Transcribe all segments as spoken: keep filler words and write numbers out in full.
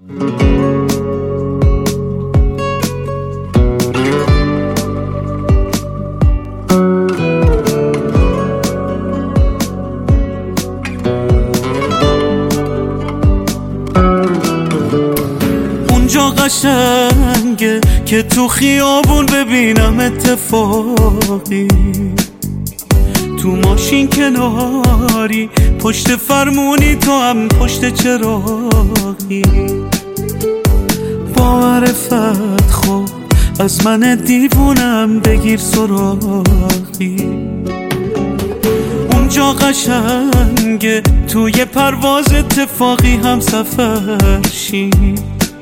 اونجا قشنگه که تو خیابون ببینم اتفاقی، تو ماشین کناری، پشت فرمونی، تو هم پشت چراغی. با معرفت خوب از من دیوونم بگیر سراغی. اونجا قشنگه توی پرواز اتفاقی هم سفر شیم،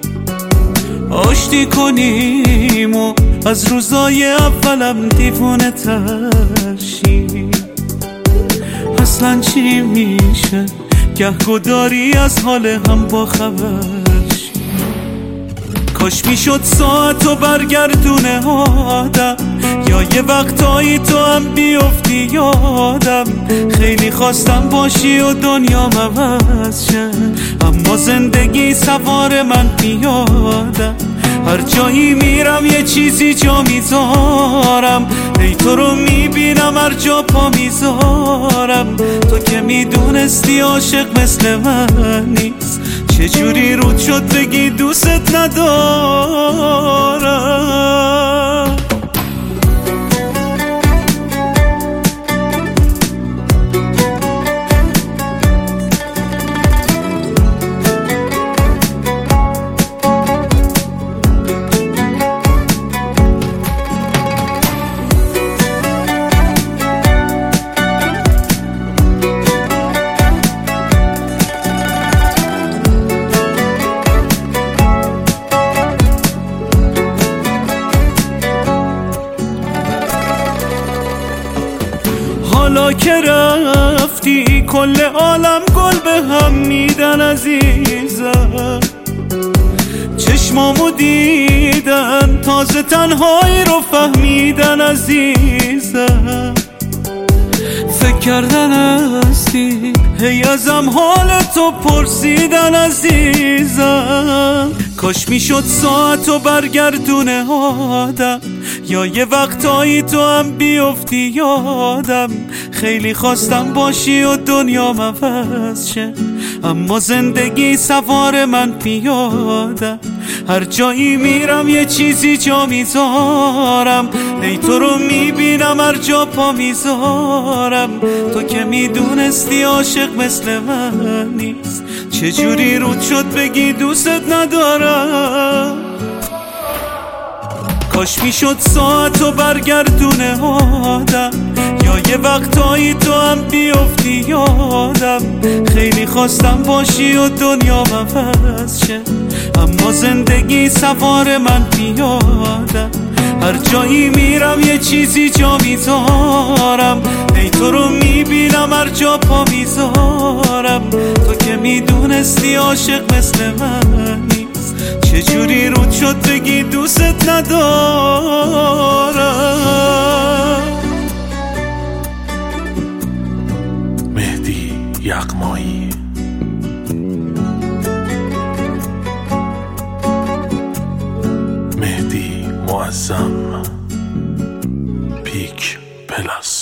آشتی کنیم و از روزای اولم دیوونه تر شیم. اصلا چی میشه گهگداری از حال هم با خبر شیم. کاش میشد ساعتو برگردونه آدم، یا یه وقتایی تو هم بیفتی یادم. خیلی خواستم باشی و دنیا عوض شه، اما زندگی سوار من پیادم. هر جایی میرم یه چیزی جا میذارم، ای تو رو میبینم هر جا پا میذارم. تو که میدونستی عاشق مثل من نیست، چجوری رود شد بگی دوست ندارم. حالا که رفتی کل عالم گل به هم میدن عزیزم. چشمامو دیدن تازه تنهایی رو فهمیدن عزیزم. فکر کردن هستی هی ازم حال تو پرسیدن عزیزم. کاش میشد ساعتو برگردونه آدم، یا یه وقتایی تو هم بیفتی یادم. خیلی خواستم باشی و دنیا عوض شه، اما زندگی سوار من پیادم. هر جایی میرم یه چیزی جا میذارم، ای تو رو میبینم هر جا پا میذارم. تو که میدونستی عاشق مثل من نیست، چجوری رود شد بگی دوست ندارم. کاش میشد ساعتو برگردونه آدم، یا یه وقتایی تو هم بیفتی یادم. خیلی خواستم باشی و دنیا عوض شه، اما زندگی سوار من پیادم. هر جایی میرم یه چیزی جا میذارم، ای تو رو میبینم هر جا پا میذارم. تو که میدونستی عاشق مثل من نیست، چجوری رود شد بگی دوست ندارم. مهدی یغمایی. مهدی معظم. پیک پلاس.